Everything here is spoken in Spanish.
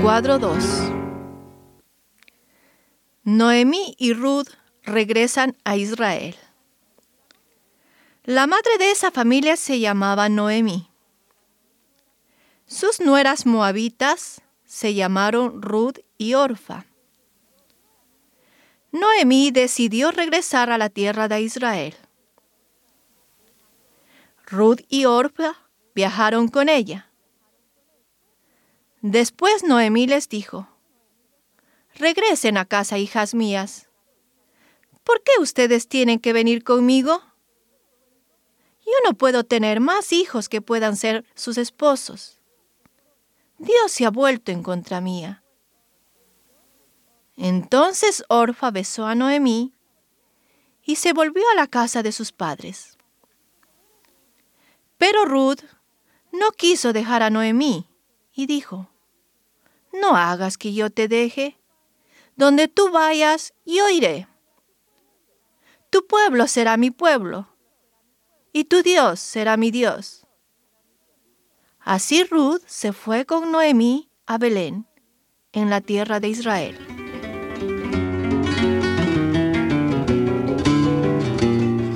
Cuadro 2. Noemí y Ruth regresan a Israel. La madre de esa familia se llamaba Noemí. Sus nueras moabitas se llamaron Ruth y Orfa. Noemí decidió regresar a la tierra de Israel. Ruth y Orfa viajaron con ella. Después Noemí les dijo: «Regresen a casa, hijas mías. ¿Por qué ustedes tienen que venir conmigo? Yo no puedo tener más hijos que puedan ser sus esposos. Dios se ha vuelto en contra mía». Entonces Orfa besó a Noemí y se volvió a la casa de sus padres. Pero Ruth no quiso dejar a Noemí y dijo: «No hagas que yo te deje. Donde tú vayas, yo iré. Tu pueblo será mi pueblo, y tu Dios será mi Dios». Así Ruth se fue con Noemí a Belén, en la tierra de Israel.